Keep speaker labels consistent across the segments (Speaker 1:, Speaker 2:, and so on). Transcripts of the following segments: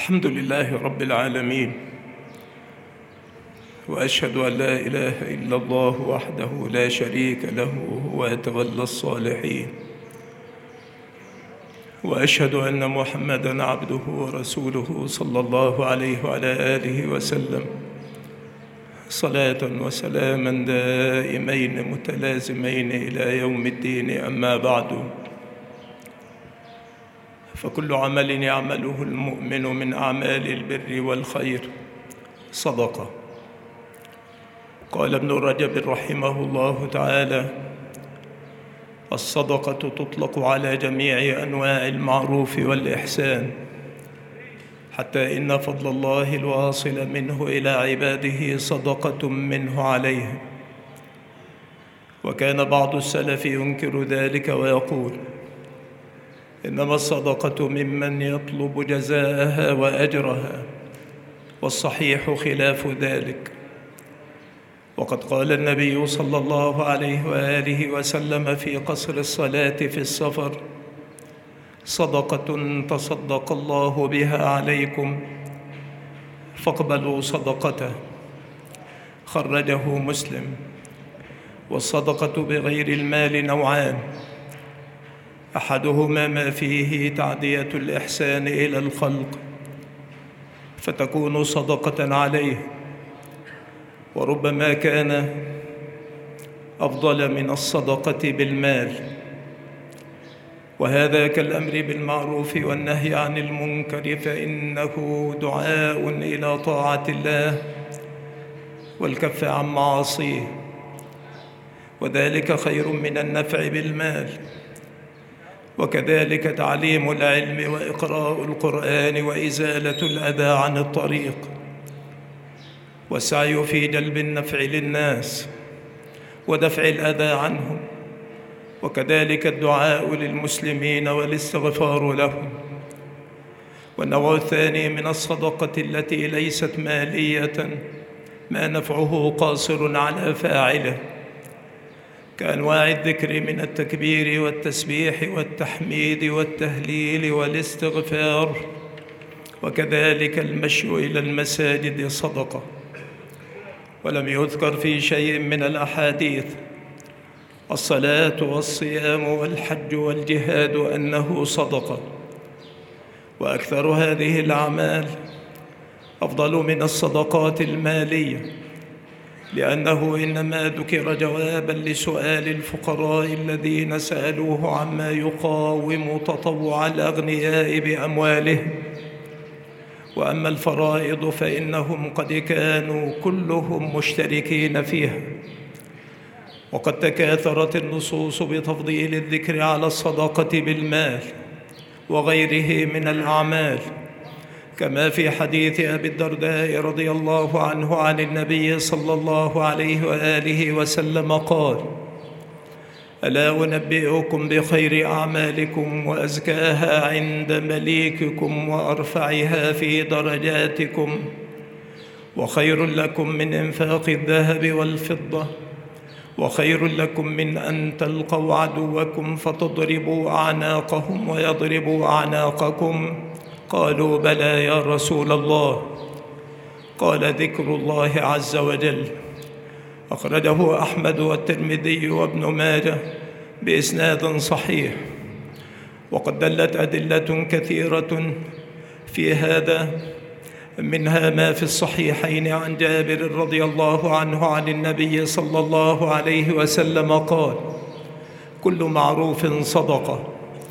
Speaker 1: الحمد لله رب العالمين، وأشهد أن لا إله إلا الله وحده لا شريك له وهو يتولى الصالحين، وأشهد أن محمدًا عبده ورسوله صلى الله عليه وعلى آله وسلم صلاة وسلاما دائمين متلازمين إلى يوم الدين. أما بعد، فكل عمل يعمله المؤمن من أعمال البر والخير صدقة. قال ابن رجب رحمه الله تعالى: الصدقة تطلق على جميع أنواع المعروف والإحسان، حتى إن فضل الله الواصل منه إلى عباده صدقة منه عليهم. وكان بعض السلف ينكر ذلك ويقول: إنما الصدقة ممن يطلب جزاءها وأجرها، والصحيح خلاف ذلك. وقد قال النبي صلى الله عليه وآله وسلم في قصر الصلاة في السفر: صدقة تصدق الله بها عليكم فاقبلوا صدقته. خرجه مسلم. والصدقة بغير المال نوعان: أحدهما ما فيه تعدية الإحسان إلى الخلق فتكون صدقة عليه، وربما كان أفضل من الصدقة بالمال، وهذا كالأمر بالمعروف والنهي عن المنكر، فإنه دعاء إلى طاعة الله والكف عن معاصيه، وذلك خير من النفع بالمال. وكذلك تعليم العلم وإقراء القرآن وإزالة الأذى عن الطريق، والسعي في جلب النفع للناس ودفع الأذى عنهم، وكذلك الدعاء للمسلمين والاستغفار لهم. والنوع الثاني من الصدقة التي ليست مالية ما نفعه قاصر على فاعله، كأنواع الذكر من التكبير والتسبيح والتحميد والتهليل والاستغفار، وكذلك المشي إلى المساجد صدقة. ولم يذكر في شيء من الأحاديث الصلاة والصيام والحج والجهاد أنه صدقة، وأكثر هذه الأعمال أفضل من الصدقات المالية، لأنه إنما ذكر جواباً لسؤال الفقراء الذين سألوه عما يقاوم تطوع الأغنياء بأموالهم. وأما الفرائض فإنهم قد كانوا كلهم مشتركين فيها، وقد تكاثرت النصوص بتفضيل الذكر على الصدقة بالمال وغيره من الأعمال، كما في حديث أبي الدرداء رضي الله عنه عن النبي صلى الله عليه وآله وسلم قال: ألا أنبئكم بخير أعمالكم وأزكاها عند مليككم وأرفعها في درجاتكم، وخير لكم من إنفاق الذهب والفضة، وخير لكم من أن تلقوا عدوكم فتضربوا أعناقهم ويضربوا أعناقكم. قالوا: بلى يا رسول الله. قال: ذكر الله عز وجل. أخرجه أحمد والترمذي وابن ماجه بإسناد صحيح. وقد دلت أدلة كثيرة في هذا، منها ما في الصحيحين عن جابر رضي الله عنه عن النبي صلى الله عليه وسلم قال: كل معروف صدقة.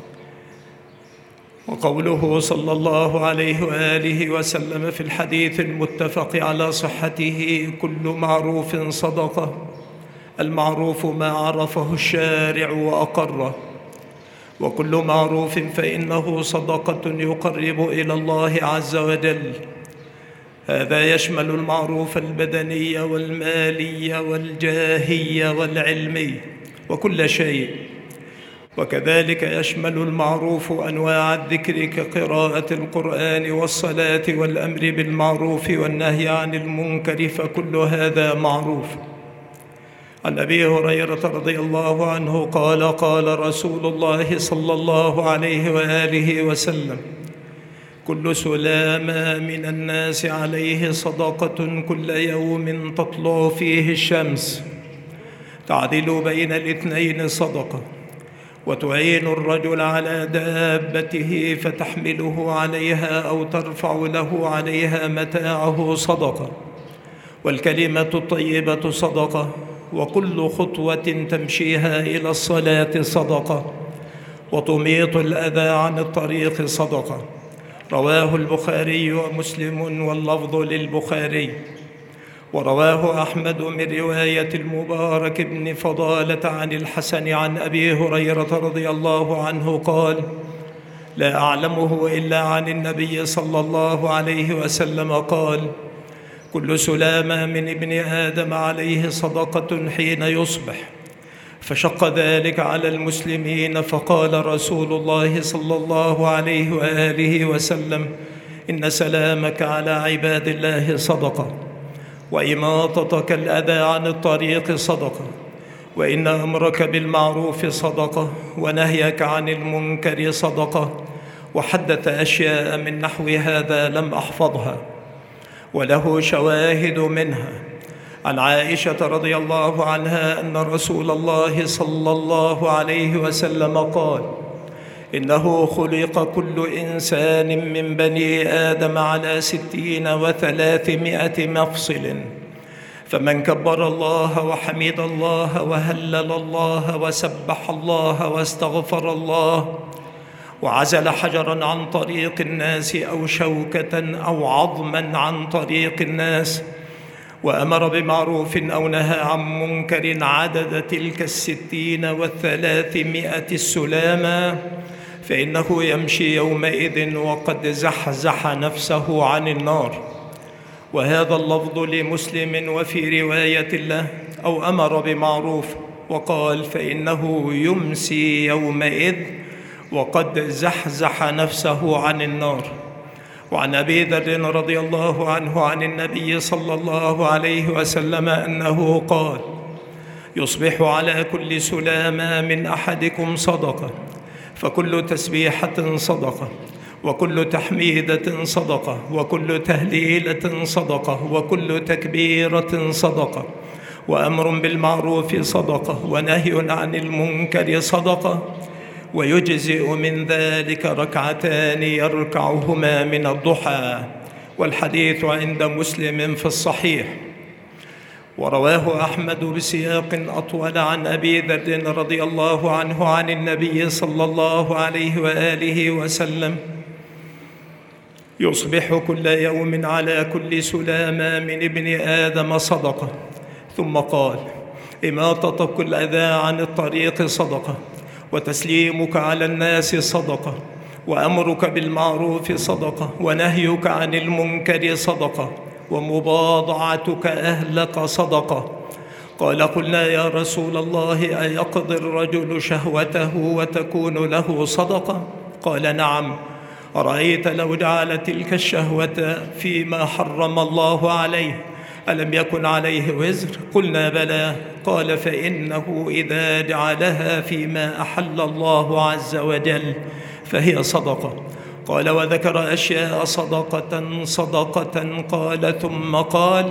Speaker 1: وقوله صلى الله عليه وآله وسلم في الحديث المتفق على صحته: كل معروف صدقة. المعروف ما عرفه الشارع وأقره، وكل معروف فإنه صدقة يقرب إلى الله عز وجل. هذا يشمل المعروف البدني والمالي والجاهي والعلمي وكل شيء. وكذلك يشمل المعروف أنواع الذكر كقراءة القرآن والصلاة والأمر بالمعروف والنهي عن المنكر، فكل هذا معروف. عن أبي هريرة رضي الله عنه قال: قال رسول الله صلى الله عليه وآله وسلم: كل سلامة من الناس عليه صدقة كل يوم تطلع فيه الشمس، تعدل بين الاثنين صدقة، وتعين الرجل على دابته فتحمله عليها أو ترفع له عليها متاعه صدقة، والكلمة الطيبة صدقة، وكل خطوة تمشيها إلى الصلاة صدقة، وتميط الأذى عن الطريق صدقة. رواه البخاري ومسلم واللفظ للبخاري. ورواه أحمد من رواية المبارك بن فضالة عن الحسن عن أبي هريرة رضي الله عنه قال: لا أعلمه إلا عن النبي صلى الله عليه وسلم قال: كل سلامة من ابن آدم عليه صدقة حين يصبح. فشق ذلك على المسلمين، فقال رسول الله صلى الله عليه وآله وسلم: إن سلامك على عباد الله صدقة، وإماطتك الأذى عن الطريق صدقة، وإن أمرك بالمعروف صدقة، ونهيك عن المنكر صدقة. وحدث أشياء من نحو هذا لم أحفظها، وله شواهد منها عن عائشة رضي الله عنها أن رسول الله صلى الله عليه وسلم قال: إنه خلق كل إنسان من بني آدم على 60 و300 مفصل، فمن كبر الله وحمد الله وهلل الله وسبح الله واستغفر الله وعزل حجراً عن طريق الناس أو شوكة أو عظماً عن طريق الناس، وأمر بمعروف أو نهى عن منكر عدد تلك 60 و300 السلامة، فإنه يمشي يومئذ وقد زحزح نفسه عن النار. وهذا اللفظ لمسلم. وفي رواية له: أو أمر بمعروف، وقال: فإنه يمسي يومئذ وقد زحزح نفسه عن النار. وعن أبي ذر رضي الله عنه عن النبي صلى الله عليه وسلم أنه قال: يصبح على كل سلامة من أحدكم صدقة، فكل تسبيحة صدقة، وكل تحميدة صدقة، وكل تهليلة صدقة، وكل تكبيرة صدقة، وأمر بالمعروف صدقة، ونهي عن المنكر صدقة، ويجزئ من ذلك ركعتان يركعهما من الضحى. والحديث عند مسلم في الصحيح. ورواه أحمد بسياق أطول عن أبي ذر رضي الله عنه عن النبي صلى الله عليه وآله وسلم: يصبح كل يوم على كل سلامة من ابن آدم صدقة. ثم قال: إماطة كل أذى عن الطريق صدقة، وتسليمك على الناس صدقة، وأمرك بالمعروف صدقة، ونهيك عن المنكر صدقة، ومباضعتك أهلك صدقة. قال: قلنا يا رسول الله: أيقضي الرجل شهوته وتكون له صدقة؟ قال: نعم. أرأيت لو جعل تلك الشهوة فيما حرم الله عليه ألم يكن عليه وزر؟ قلنا: بلى. قال: فإنه إذا جعلها فيما أحل الله عز وجل فهي صدقة. قال: وذكر أشياء صدقة صدقة. قال: ثم قال: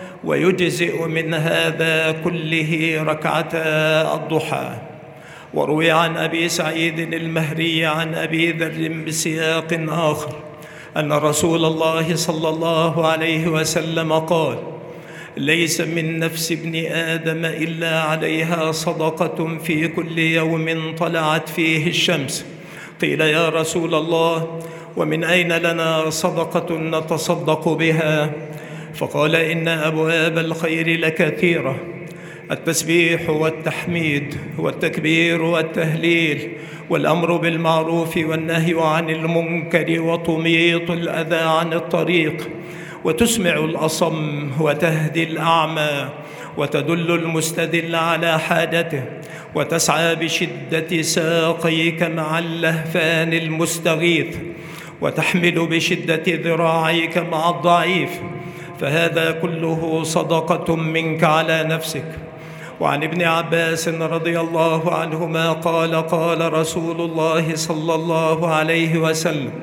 Speaker 1: ويجزئ من هذا كله ركعتا الضحى. وروي عن أبي سعيد المهري عن أبي ذر بسياق آخر أن رسول الله صلى الله عليه وسلم قال: ليس من نفس ابن آدم إلا عليها صدقة في كل يوم طلعت فيه الشمس. قيل: يا رسول الله، ومن أين لنا صدقة نتصدق بها؟ فقال: إن أبواب الخير لكثيرة: التسبيح والتحميد والتكبير والتهليل، والأمر بالمعروف والنهي عن المنكر، وتميط الأذى عن الطريق، وتسمع الأصم وتهدي الأعمى، وتدل المستدل على حاجته، وتسعى بشدة ساقيك مع اللهفان المستغيث، وتحمل بشدة ذراعيك مع الضعيف، فهذا كله صدقة منك على نفسك. وعن ابن عباس رضي الله عنهما قال: قال رسول الله صلى الله عليه وسلم: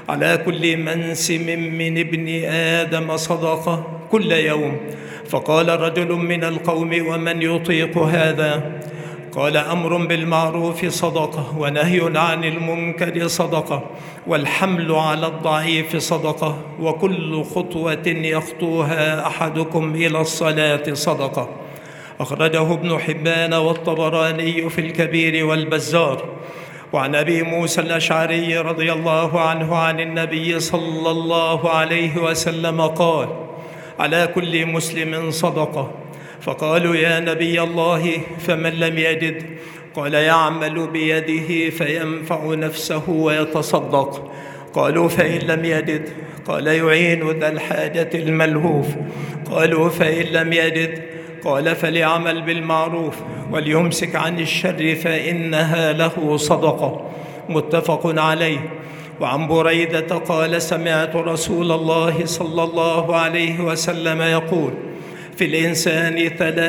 Speaker 1: على كل منسم من ابن آدم صدقة كل يوم. فقال رجل من القوم: ومن يطيق هذا؟ قال: أمر بالمعروف صدقة، ونهي عن المنكر صدقة، والحمل على الضعيف صدقة، وكل خطوة يخطوها أحدكم إلى الصلاة صدقة. أخرجه ابن حبان والطبراني في الكبير والبزار. وعن أبي موسى الأشعري رضي الله عنه عن النبي صلى الله عليه وسلم قال: على كل مسلم صدقة. فقالوا: يا نبي الله، فمن لم يجد؟ قال: يعمل بيده فينفع نفسه ويتصدق. قالوا: فإن لم يجد؟ قال: يعين ذا الحاجة الملهوف. قالوا: فإن لم يجد؟ قال: فليعمل بالمعروف وليمسك عن الشر فإنها له صدقة. متفق عليه. وعن بريدة قال: سمعت رسول الله صلى الله عليه وسلم يقول: في الإنسان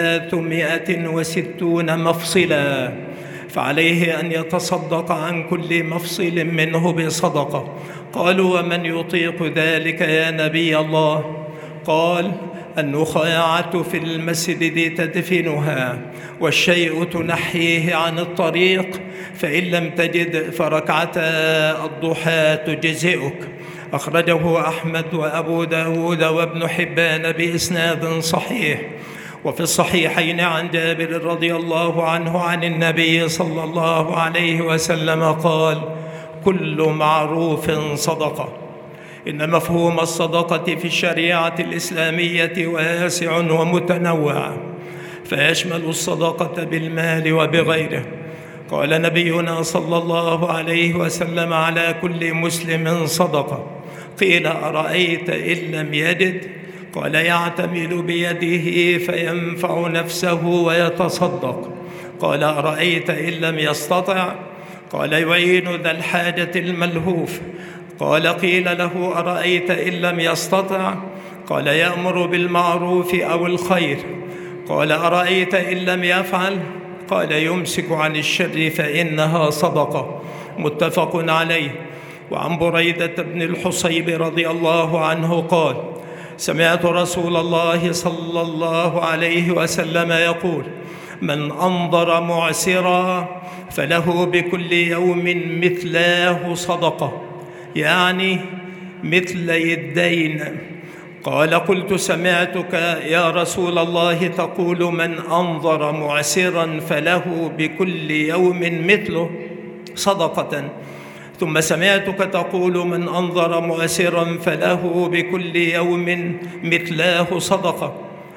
Speaker 1: 360 مفصلا، فعليه أن يتصدق عن كل مفصل منه بصدقة. قالوا: ومن يطيق ذلك يا نبي الله؟ قال: النخاعة في المسجد تدفنها، والشيء تنحيه عن الطريق، فإن لم تجد فركعتا الضحى تجزئك. أخرجه أحمد وأبو داود وابن حبان بإسناد صحيح. وفي الصحيحين عن جابر رضي الله عنه عن النبي صلى الله عليه وسلم قال: كل معروف صدقة. إن مفهوم الصدقة في الشريعة الإسلامية واسع ومتنوع، فيشمل الصدقة بالمال وبغيره. قال نبينا صلى الله عليه وسلم: على كل مسلم صدقة. قيل: أرأيت إن لم يجد؟ قال: يعتمل بيده فينفع نفسه ويتصدق. قال: أرأيت إن لم يستطع؟ قال: يعين ذا الحاجة الملهوف. قال: قيل له: أرأيت إن لم يستطع؟ قال: يأمر بالمعروف أو الخير. قال: أرأيت إن لم يفعل؟ قال: يمسك عن الشر فإنها صدقة. متفق عليه. وعن بريدة بن الحصيب رضي الله عنه قال: سمعت رسول الله صلى الله عليه وسلم يقول: من أنظر معسرا فله بكل يوم مثلاه صدقة، يعني مثلي الدين. قال: قلت: سمعتك يا رسول الله تقول: من أنظر معسرا فله بكل يوم مثله صدقة. ثم سمعتك تقول: من أنظر معسرا فله بكل يوم مثلاه صدقة.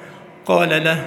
Speaker 1: قال له: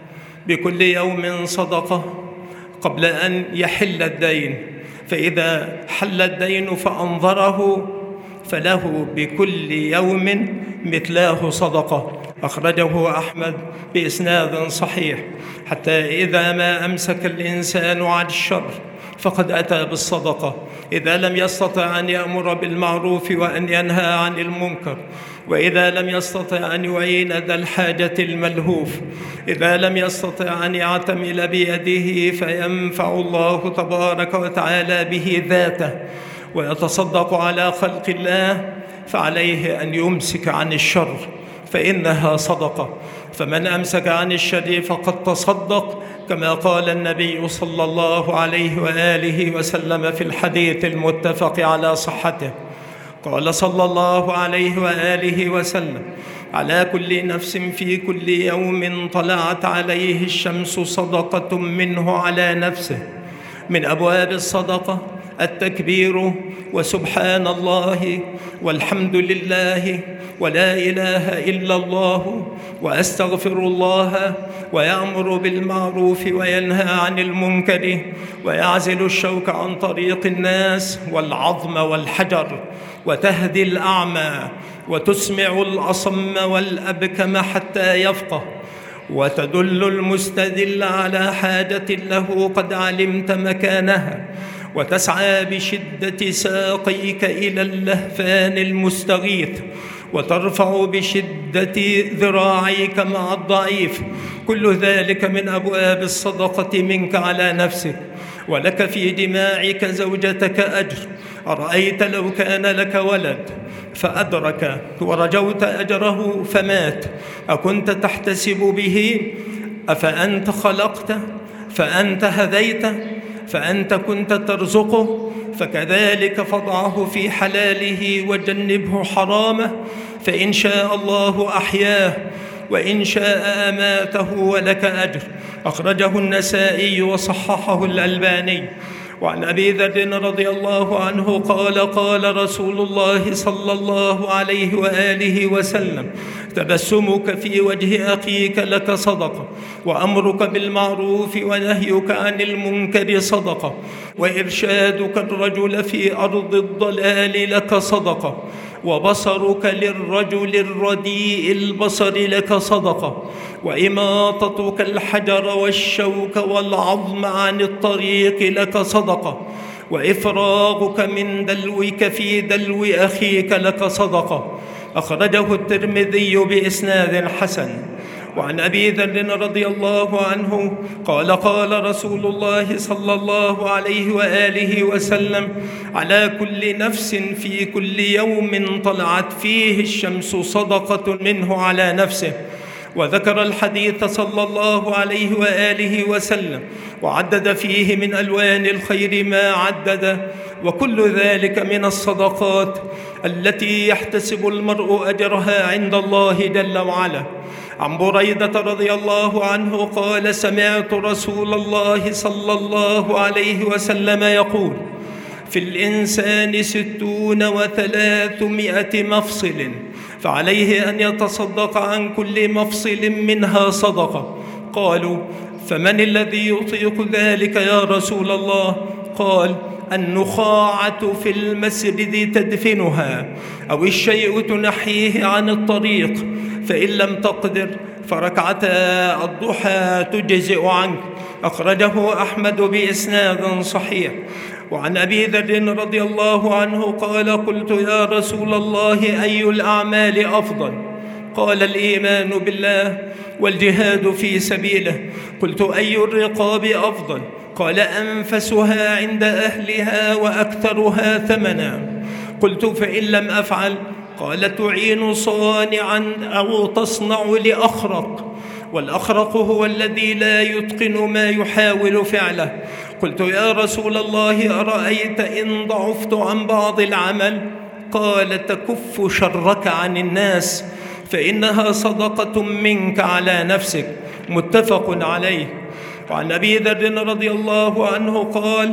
Speaker 1: بكل يوم صدقة قبل أن يحل الدين، فإذا حل الدين فأنظره فله بكل يوم مثلاه صدقة. أخرجه أحمد بإسناد صحيح. حتى إذا ما أمسك الإنسان عن الشر فقد أتى بالصدقة، إذا لم يستطع أن يأمر بالمعروف وأن ينهى عن المنكر، وإذا لم يستطع أن يعين ذا الحاجة الملهوف، إذا لم يستطع أن يعتمل بيده فينفع الله تبارك وتعالى به ذاته ويتصدق على خلق الله، فعليه أن يمسك عن الشر فإنها صدقة. فمن أمسك عن الشر فقد تصدق، كما قال النبي صلى الله عليه وآله وسلم في الحديث المتفق على صحته. قال صلى الله عليه وآله وسلم: على كل نفس في كل يوم طلعت عليه الشمس صدقة منه على نفسه. من أبواب الصدقة التكبير وسبحان الله والحمد لله ولا إله إلا الله وأستغفر الله، ويأمر بالمعروف وينهى عن المنكر، ويعزل الشوك عن طريق الناس والعظم والحجر، وتهدي الأعمى وتسمع الأصم والأبكم حتى يفقه، وتدل المستدل على حاجة له قد علمت مكانها، وتسعى بشدة ساقيك إلى اللهفان المستغيث، وترفع بشدة ذراعيك مع الضعيف. كل ذلك من أبواب الصدقة منك على نفسك. ولك في جماعك زوجتك أجر، أرأيت لو كان لك ولد فأدرك ورجوت أجره فمات، أكنت تحتسب به؟ أفأنت خلقته؟ فأنت هديته؟ فأنت كنت ترزقه؟ فكذلك فضعه في حلاله وجنبه حرامه، فإن شاء الله أحياه وإن شاء أماته ولك أجر. أخرجه النسائي وصححه الألباني. وعن أبي ذر رضي الله عنه قال قال رسول الله صلى الله عليه وآله وسلم: تبسمك في وجه أخيك لك صدقة، وأمرك بالمعروف ونهيك عن المنكر صدقة، وإرشادك الرجل في أرض الضلال لك صدقة، وبصرك للرجل الرديء البصر لك صدقة، وإماطتك الحجر والشوك والعظم عن الطريق لك صدقة، وإفراغك من دلوك في دلو أخيك لك صدقة. أخرجه الترمذي بإسناد حسن. وعن أبي ذر رضي الله عنه قال قال رسول الله صلى الله عليه وآله وسلم: على كل نفس في كل يوم طلعت فيه الشمس صدقة منه على نفسه. وذكر الحديث صلى الله عليه وآله وسلم وعدد فيه من ألوان الخير ما عدد، وكل ذلك من الصدقات التي يحتسب المرء أجرها عند الله جل وعلا. عن بريدة رضي الله عنه قال: سمعت رسول الله صلى الله عليه وسلم يقول: في الإنسان 300 مفصل، فعليه أن يتصدق عن كل مفصل منها صدقة. قالوا: فمن الذي يطيق ذلك يا رسول الله؟ قال: النخاعة في المسجد تدفنها، أو الشيء تنحيه عن الطريق، فإن لم تقدر فركعتا الضحى تجزئ عنك. أخرجه أحمد بإسناد صحيح. وعن أبي ذر رضي الله عنه قال: قلت يا رسول الله أي الأعمال أفضل؟ قال: الإيمان بالله والجهاد في سبيله. قلت: أي الرقاب أفضل؟ قال: أنفسها عند أهلها وأكثرها ثمنا. قلت: فإن لم أفعل؟ قال: تعين صانعا أو تصنع لأخرق، والأخرق هو الذي لا يتقن ما يحاول فعله. قلت: يا رسول الله أرأيت إن ضعفت عن بعض العمل؟ قال: تكف شرك عن الناس، فإنها صدقة منك على نفسك. متفق عليه. وعن أبي ذر رضي الله عنه قال: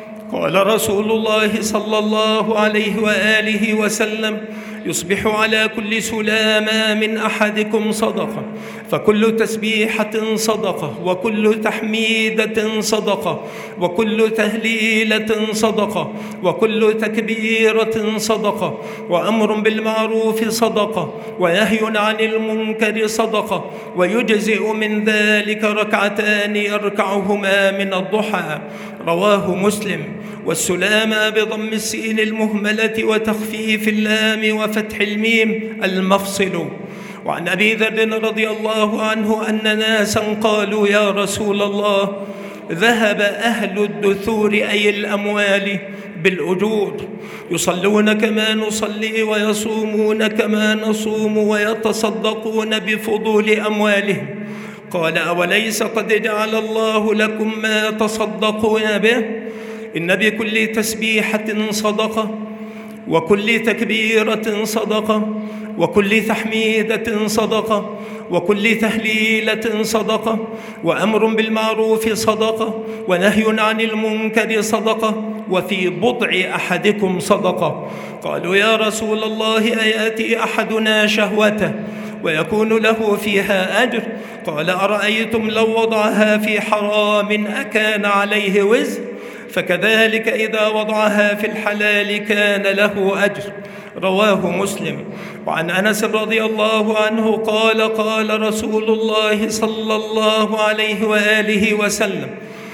Speaker 1: قال رسول الله صلى الله عليه وآله وسلم: يصبح على كل سلامة من أحدكم صدقة، فكل تسبيحة صدقة، وكل تحميدة صدقة، وكل تهليلة صدقة، وكل تكبيرة صدقة، وأمر بالمعروف صدقة، ونهي عن المنكر صدقة، ويجزئ من ذلك ركعتان يركعهما من الضحى. رواه مسلم. والسلامة بضم السين المهملة وتخفيف اللام وفتح الميم المفصل. وعن أبي ذر رضي الله عنه أن ناسا قالوا: يا رسول الله، ذهب أهل الدثور أي الأموال بالأجور، يصلون كما نصلي ويصومون كما نصوم ويتصدقون بفضول أموالهم. قال: أوليس قد جعل الله لكم ما تصدقون به؟ إن بكل تسبيحة صدقة، وكل تكبيرة صدقة، وكل تحميدة صدقة، وكل تهليلة صدقة، وأمر بالمعروف صدقة، ونهي عن المنكر صدقة، وفي بضع أحدكم صدقة. قالوا: يا رسول الله، أيأتي أحدنا شهوته ويكون له فيها أجر؟ قال: أرأيتم لو وضعها في حرام أكان عليه وزر؟ فكذلك إذا وضعها في الحلال كان له أجر. رواه مسلم. وعن أنس رضي الله عنه قال: قال رسول الله صلى الله عليه وآله وسلم: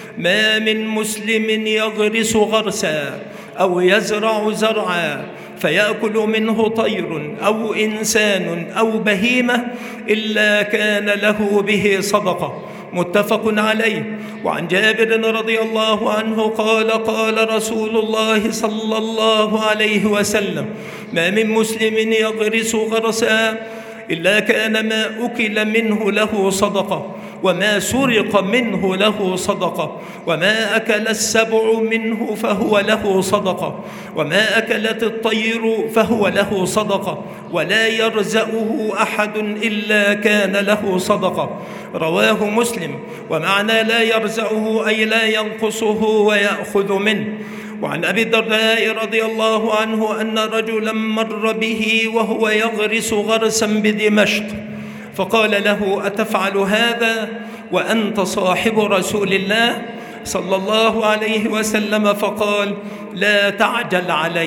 Speaker 1: ما من مسلم يغرس غرسا أو يزرع زرعا فيأكل منه طير أو إنسان أو بهيمة إلا كان له به صدقة. متفق عليه. وعن جابر رضي الله عنه قال قال رسول الله صلى الله عليه وسلم: ما من مسلم يغرس غرسا إلا كان ما أكل منه له صدقة، وما سرق منه له صدقة، وما أكل السبع منه فهو له صدقة، وما أكلت الطير فهو له صدقة، ولا يرزأه أحد إلا كان له صدقة. رواه مسلم. ومعنى لا يرزأه أي لا ينقصه ويأخذ منه. وعن أبي الدرداء رضي الله عنه أن رجلا مر به وهو يغرس غرسا بدمشق، فقال له: أتفعل هذا وأنت صاحب رسول الله صلى الله عليه وسلم؟ فقال: لا تعجل علي.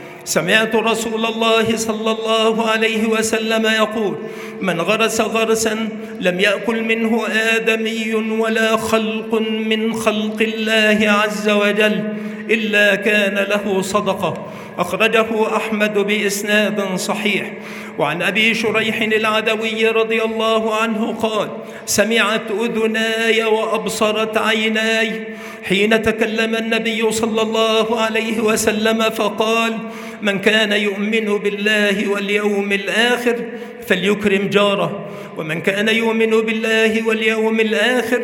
Speaker 1: سمعت رسول الله صلى الله عليه وسلم يقول: من غرس غرسا لم يأكل منه آدمي ولا خلق من خلق الله عز وجل إلا كان له صدقة. أخرجه أحمد بإسناد صحيح. وعن أبي شريح العدوي رضي الله عنه قال: سمعت أذناي وأبصرت عيناي حين تكلم النبي صلى الله عليه وسلم فقال: من كان يؤمن بالله واليوم الآخر فليكرم جاره، ومن كان يؤمن بالله واليوم الآخر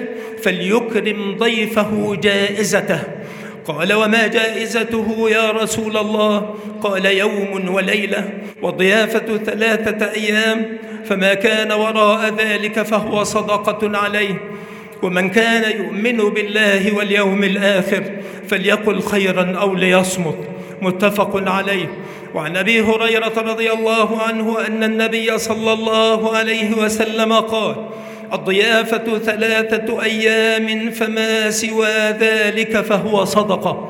Speaker 1: فليكرم ضيفه جائزته. قال: وما جائزته يا رسول الله؟ قال: يوم وليلة وضيافة 3 أيام، فما كان وراء ذلك فهو صدقة عليه. ومن كان يؤمن بالله واليوم الآخر فليقل خيرا أو ليصمت. متفق عليه. وعن أبي هريرة رضي الله عنه أن النبي صلى الله عليه وسلم قال: الضيافة 3 أيام فما سوى ذلك فهو صدقة.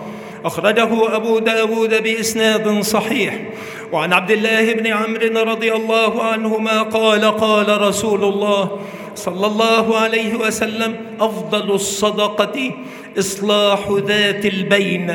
Speaker 1: أخرجه أبو داود بإسناد صحيح. وعن عبد الله بن عمرو رضي الله عنهما قال: قال رسول الله صلى الله عليه وسلم: أفضل الصدقة إصلاح ذات البين.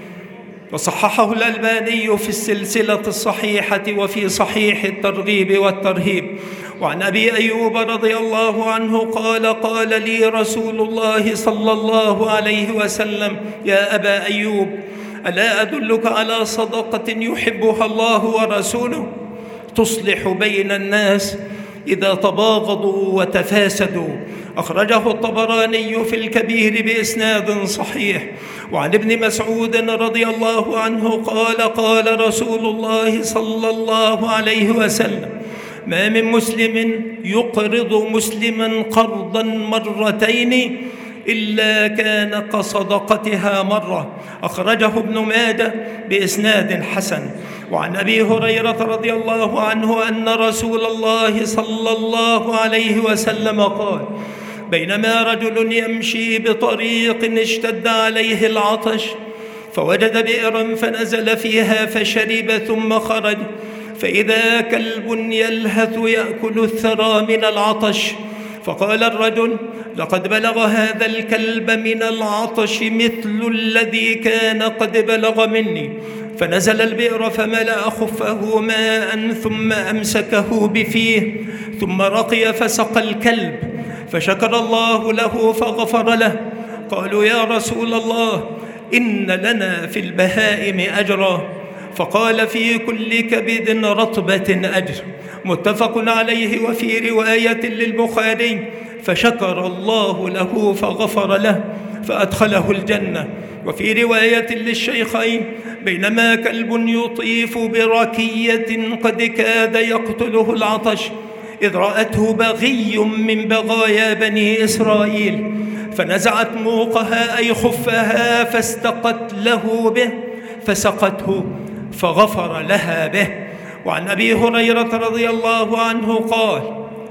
Speaker 1: وصححه الألباني في السلسلة الصحيحة وفي صحيح الترغيب والترهيب. وعن أبي أيوب رضي الله عنه قال: قال لي رسول الله صلى الله عليه وسلم: يا أبا أيوب، ألا أدلك على صدقة يحبها الله ورسوله تصلح بين الناس إذا تباغضوا وتفاسدوا؟ أخرجه الطبراني في الكبير بإسناد صحيح. وعن ابن مسعود رضي الله عنه قال: قال رسول الله صلى الله عليه وسلم: ما من مسلم يقرض مسلما قرضا مرتين إلا كان كصدقتها مرة. أخرجه ابن ماجه بإسناد حسن. وعن أبي هريرة رضي الله عنه أن رسول الله صلى الله عليه وسلم قال: بينما رجل يمشي بطريق اشتد عليه العطش، فوجد بئرا فنزل فيها فشرب ثم خرج، فإذا كلب يلهث يأكل الثرى من العطش، فقال الرجل: لقد بلغ هذا الكلب من العطش مثل الذي كان قد بلغ مني. فنزل البئر فملأ خفه ماء ثم أمسكه بفيه، ثم رقي فسقى الكلب، فشكر الله له فغفر له. قالوا: يا رسول الله، إن لنا في البهائم أجرا. فقال: في كل كبد رطبة أجر. متفق عليه. وفي رواية للبخاري: فشكر الله له فغفر له فأدخله الجنة. وفي رواية للشيخين: بينما كلب يطيف بركية قد كاد يقتله العطش، إذ رأته بغي من بغايا بني إسرائيل، فنزعت موقها أي خفها فاستقت له به فسقته فغفر لها به. وعن أبي هريرة رضي الله عنه قال: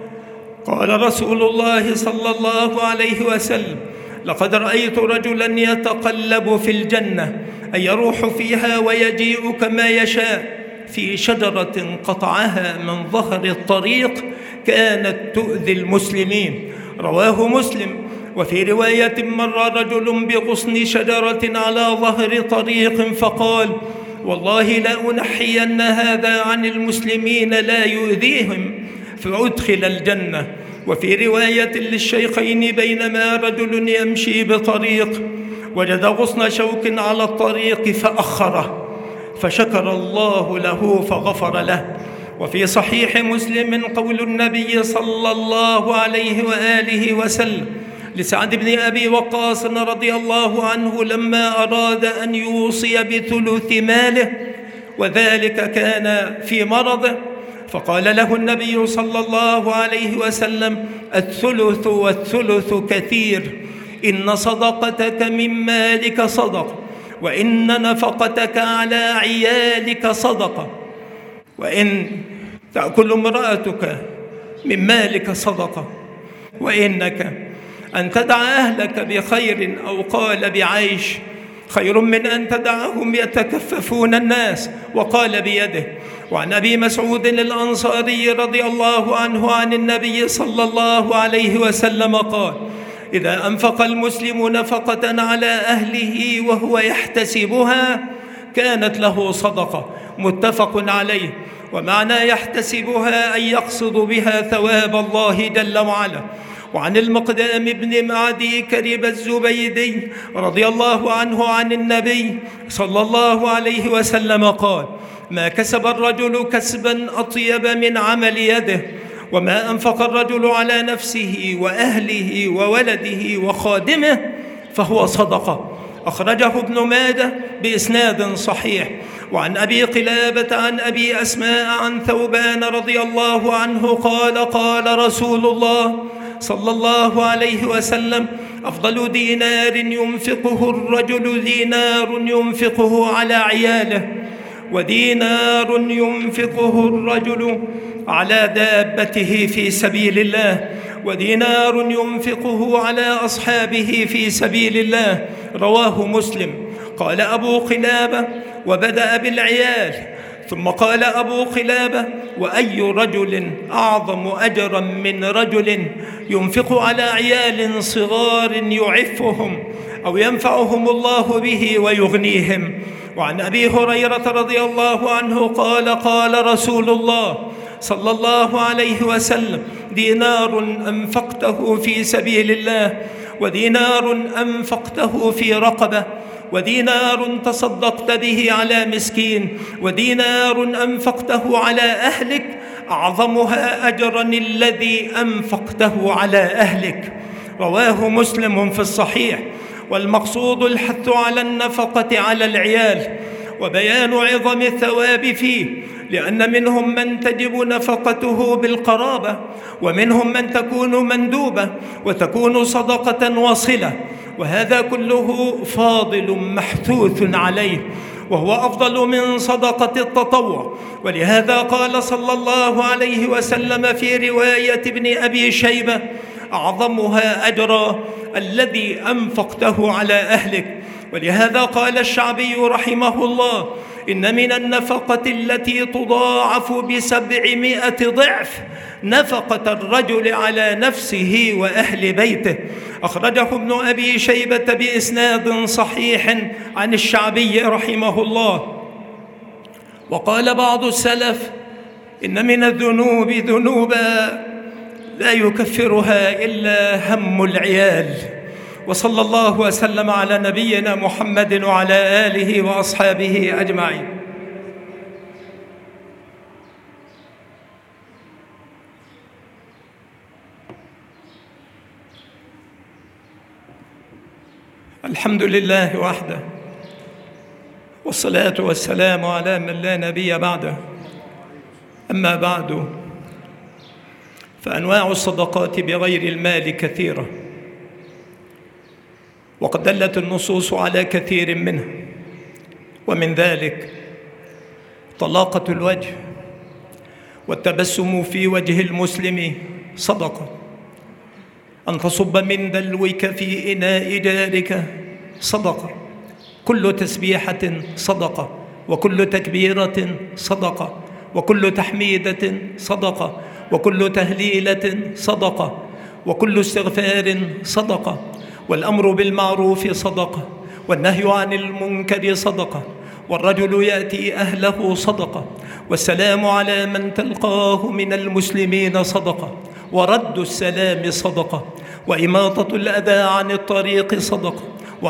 Speaker 1: قال رسول الله صلى الله عليه وسلم: لقد رأيت رجلا يتقلب في الجنة، أي يروح فيها ويجيء كما يشاء، في شجرة قطعها من ظهر الطريق كانت تؤذي المسلمين. رواه مسلم. وفي رواية: مر رجل بغصن شجرة على ظهر طريق فقال: والله لا أنحين هذا عن المسلمين لا يؤذيهم، فأدخل الجنة. وفي رواية للشيخين: بينما رجل يمشي بطريق وجد غصن شوك على الطريق فأخره، فشكر الله له فغفر له. وفي صحيح مسلم قول النبي صلى الله عليه وآله وسلم لسعد بن أبي وقاص رضي الله عنه لما أراد أن يوصي بثلث ماله وذلك كان في مرضه، فقال له النبي صلى الله عليه وسلم: الثلث والثلث كثير، إن صدقتك من مالك صدقة، وإن نفقتك على عيالك صدقة، وإن تأكل امرأتك من مالك صدقة، وإنك أن تدع أهلك بخير أو قال بعيش خير من أن تدعهم يتكففون الناس، وقال بيده. وعن أبي مسعود الأنصاري رضي الله عنه عن النبي صلى الله عليه وسلم قال: إذا أنفق المسلم نفقة على أهله وهو يحتسبها كانت له صدقة، متفق عليه. ومعنى يحتسبها أن يقصد بها ثواب الله جل وعلا. وعن المقدام بن معدي كرب الزبيدي رضي الله عنه عن النبي صلى الله عليه وسلم قال: ما كسب الرجل كسبا أطيب من عمل يده، وما أنفق الرجل على نفسه وأهله وولده وخادمه فهو صدقة. أخرجه ابن ماجه بإسناد صحيح. وعن أبي قلابة عن أبي أسماء عن ثوبان رضي الله عنه قال: قال رسول الله صلى الله عليه وسلم: أفضل دينار ينفقه الرجل دينار ينفقه على عياله، ودينار ينفقه الرجل على دابته في سبيل الله، ودينار ينفقه على أصحابه في سبيل الله. رواه مسلم. قال أبو قلابة: وبدأ بالعيال، ثم قال أبو قلابة: وأي رجل أعظم أجرا من رجل ينفق على عيال صغار يعفهم أو ينفعهم الله به ويغنيهم. وعن أبي هريرة رضي الله عنه قال: قال رسول الله صلى الله عليه وسلم: دينار أنفقته في سبيل الله، ودينار أنفقته في رقبة، ودينار تصدقت به على مسكين، ودينار أنفقته على أهلك أعظمها أجرا الذي أنفقته على أهلك. رواه مسلم في الصحيح. والمقصود الحث على النفقة على العيال وبيان عظم الثواب فيه، لأن منهم من تجب نفقته بالقرابة، ومنهم من تكون مندوبة وتكون صدقة وصلة، وهذا كله فاضل محثوث عليه، وهو أفضل من صدقة التطوع. ولهذا قال صلى الله عليه وسلم في رواية ابن أبي شيبة: أعظمها أجرا الذي أنفقته على أهلك. ولهذا قال الشعبي رحمه الله: إن من النفقة التي تضاعف ب700 ضعف نفقة الرجل على نفسه وأهل بيته. أخرجه ابن أبي شيبة بإسناد صحيح عن الشعبي رحمه الله. وقال بعض السلف: إن من الذنوب ذنوبا لا يكفرها إلا هم العيال. وصلى الله وسلم على نبينا محمد وعلى آله وأصحابه أجمعين. الحمد لله وحده، والصلاة والسلام على من لا نبي بعده. أما بعد، فأنواع الصدقات بغير المال كثيرة، وقد دلت النصوص على كثير منها، ومن ذلك طلاقة الوجه، والتبسم في وجه المسلم صدقة، أن تصب من دلوك في إناء جارك صدقة، كل تسبيحة صدقة، وكل تكبيرة صدقة، وكل تحميدة صدقة، وكل تهليلة صدقة، وكل استغفار صدقة، والأمر بالمعروف صدقة، والنهي عن المنكر صدقة، والرجل يأتي أهله صدقة، والسلام على من تلقاه من المسلمين صدقة، ورد السلام صدقة، وإماطة الأذى عن الطريق صدقة،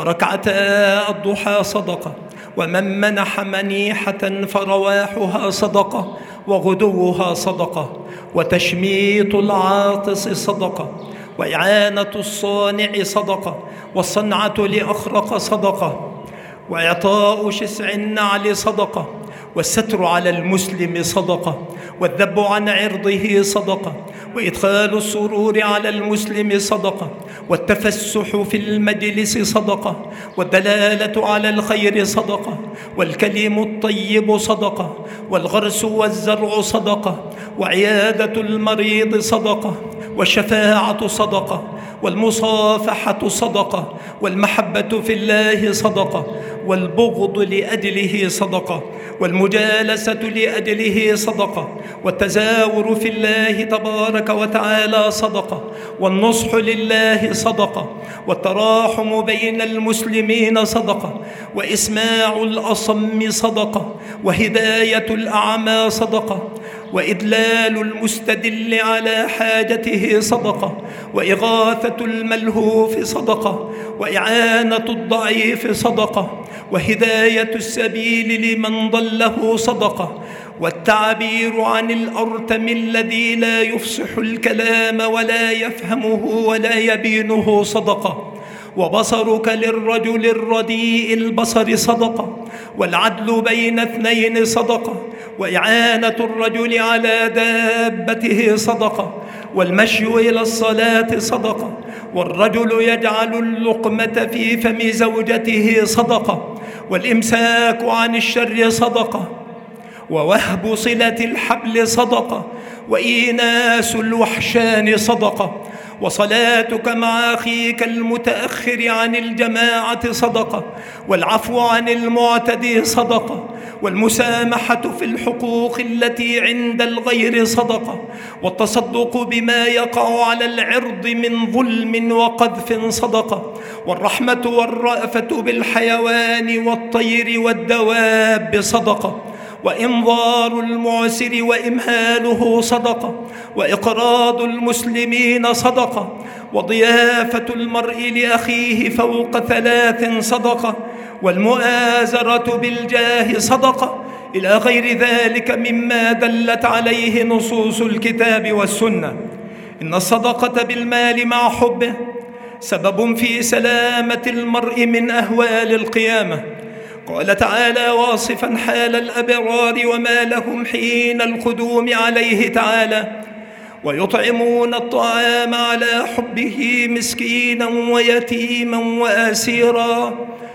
Speaker 1: وركعتا الضحى صدقة، ومن منح منيحة فرواحها صدقة وغدوها صدقة، وتشميت العاطس صدقة، وإعانة الصانع صدقة، والصنعة لأخرق صدقة، وإعطاء شسع النعل صدقة، والستر على المسلم صدقة، والذب عن عرضه صدقة، وإدخال السرور على المسلم صدقة، والتفسح في المجلس صدقة، والدلالة على الخير صدقة، والكلم الطيب صدقة، والغرس والزرع صدقة، وعيادة المريض صدقة، والشفاعة صدقة، والمصافحة صدقة، والمحبة في الله صدقة، والبغض لأجله صدقة، والمجالسة لأجله صدقة، والتزاور في الله تبارك وتعالى صدقة، والنصح لله صدقة، والتراحم بين المسلمين صدقة، وإسماع الأصم صدقة، وهداية الأعمى صدقة، وإدلال المستدل على حاجته صدقة، وإغاثة الملهوف صدقة، وإعانة الضعيف صدقة، وهداية السبيل لمن ضله صدقة، والتعبير عن الأرتم الذي لا يفصح الكلام ولا يفهمه ولا يبينه صدقة، وبصرك للرجل الرديء البصر صدقة، والعدل بين اثنين صدقة، وإعانة الرجل على دابته صدقة، والمشي إلى الصلاة صدقة، والرجل يجعل اللقمة في فم زوجته صدقة، والإمساك عن الشر صدقة، ووهب صلة الحبل صدقة، وإيناس الوحشان صدقة، وصلاتك مع أخيك المتأخر عن الجماعة صدقة، والعفو عن المعتدي صدقة، والمسامحة في الحقوق التي عند الغير صدقة، والتصدق بما يقع على العرض من ظلم وقذف صدقة، والرحمة والرأفة بالحيوان والطير والدواب صدقة، وإنظار المعسر وإمهاله صدقة، وإقراض المسلمين صدقة، وضيافة المرء لأخيه فوق 3 صدقة، والمؤازرة بالجاه صدقة، إلى غير ذلك مما دلت عليه نصوص الكتاب والسنة. إن الصدقة بالمال مع حبه سبب في سلامة المرء من أهوال القيامة. قال تعالى واصفا حال الأبرار وما لهم حين القدوم عليه تعالى: ويطعمون الطعام على حبه مسكينا ويتيما وأسيرا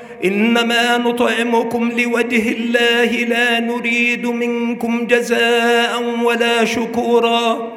Speaker 1: إنما نطعمكم لوجه الله لا نريد منكم جزاء ولا شكورا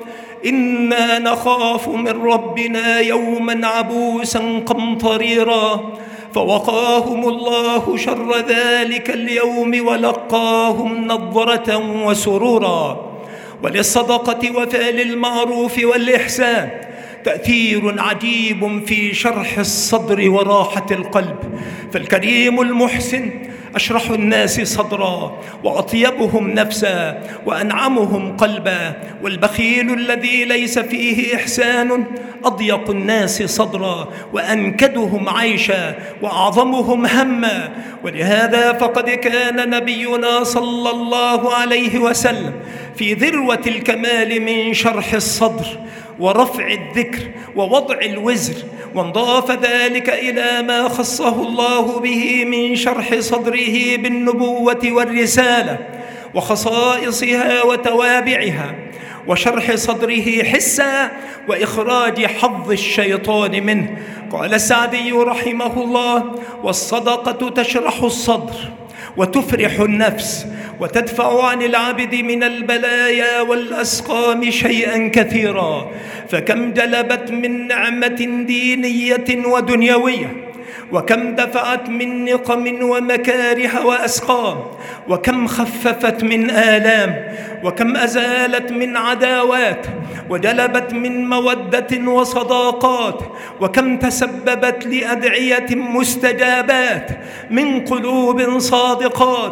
Speaker 1: إنا نخاف من ربنا يوما عبوسا قمطريرا فوقاهم الله شر ذلك اليوم ولقاهم نضرة وسرورا. وللصدقة وفعل المعروف والإحسان تأثير عجيب في شرح الصدر وراحة القلب، فالكريم المحسن أشرح الناس صدرا وأطيبهم نفسا وأنعمهم قلبا، والبخيل الذي ليس فيه إحسان أضيق الناس صدرا وأنكدهم عيشا وأعظمهم هما. ولهذا فقد كان نبينا صلى الله عليه وسلم في ذروة الكمال من شرح الصدر ورفع الذكر ووضع الوزر، وانضاف ذلك إلى ما خصه الله به من شرح صدره بالنبوة والرسالة وخصائصها وتوابعها، وشرح صدره حسا وإخراج حظ الشيطان منه. قال السعدي رحمه الله: والصدقة تشرح الصدر وتفرح النفس وتدفع عن العبد من البلايا والأسقام شيئا كثيرا، فكم جلبت من نعمة دينية ودنيوية، وكم دفعت من نقم ومكاره وأسقام، وكم خففت من آلام، وكم أزالت من عداوات، وجلبت من مودة وصداقات، وكم تسببت لأدعية مستجابات من قلوب صادقات،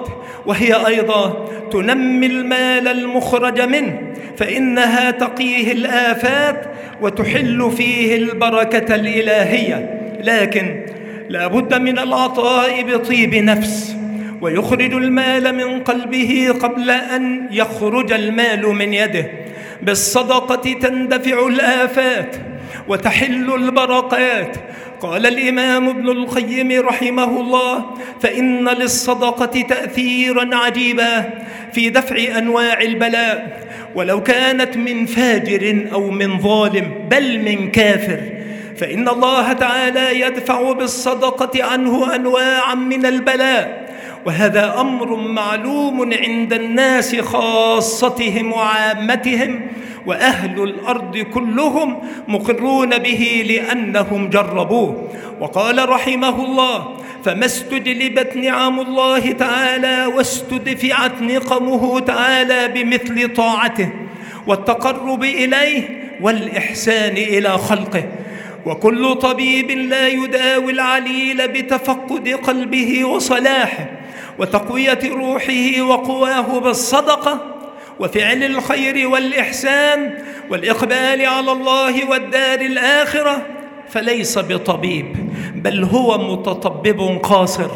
Speaker 1: وهي أيضا تنمي المال المخرج منه، فإنها تقيه الآفات وتحل فيه البركة الإلهية. لكن لا بد من العطاء بطيب نفس، ويخرج المال من قلبه قبل أن يخرج المال من يده. بالصدقة تندفع الآفات وتحل البركات. قال الإمام ابن القيم رحمه الله: فإن للصدقة تأثيرا عجيبا في دفع أنواع البلاء، ولو كانت من فاجر أو من ظالم بل من كافر، فإن الله تعالى يدفع بالصدقة عنه أنواعا من البلاء. وهذا أمر معلوم عند الناس خاصتهم وعامتهم، وأهل الأرض كلهم مقرون به لأنهم جربوه. وقال رحمه الله: فما استجلبت نعم الله تعالى واستدفعت نقمه تعالى بمثل طاعته والتقرب إليه والإحسان إلى خلقه. وكل طبيب لا يداوي العليل بتفقد قلبه وصلاحه وتقوية روحه وقواه بالصدقة وفعل الخير والإحسان والإقبال على الله والدار الآخرة، فليس بطبيب، بل هو متطبب قاصر.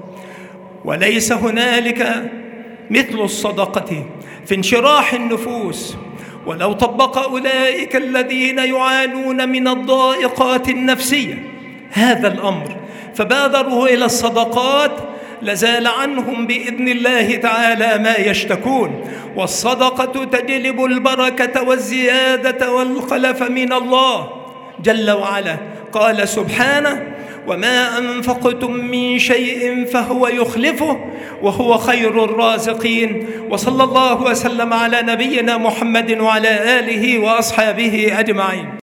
Speaker 1: وليس هنالك مثل الصدقة في انشراح النفوس. ولو طبق أولئك الذين يعانون من الضائقات النفسية هذا الأمر فبادروا إلى الصدقات لزال عنهم بإذن الله تعالى ما يشتكون. والصدقة تجلب البركة والزيادة والخلف من الله جل وعلا. قال سبحانه: وما أنفقتم من شيء فهو يخلفه وهو خير الرازقين. وصلى الله وسلم على نبينا محمد وعلى آله وأصحابه أجمعين.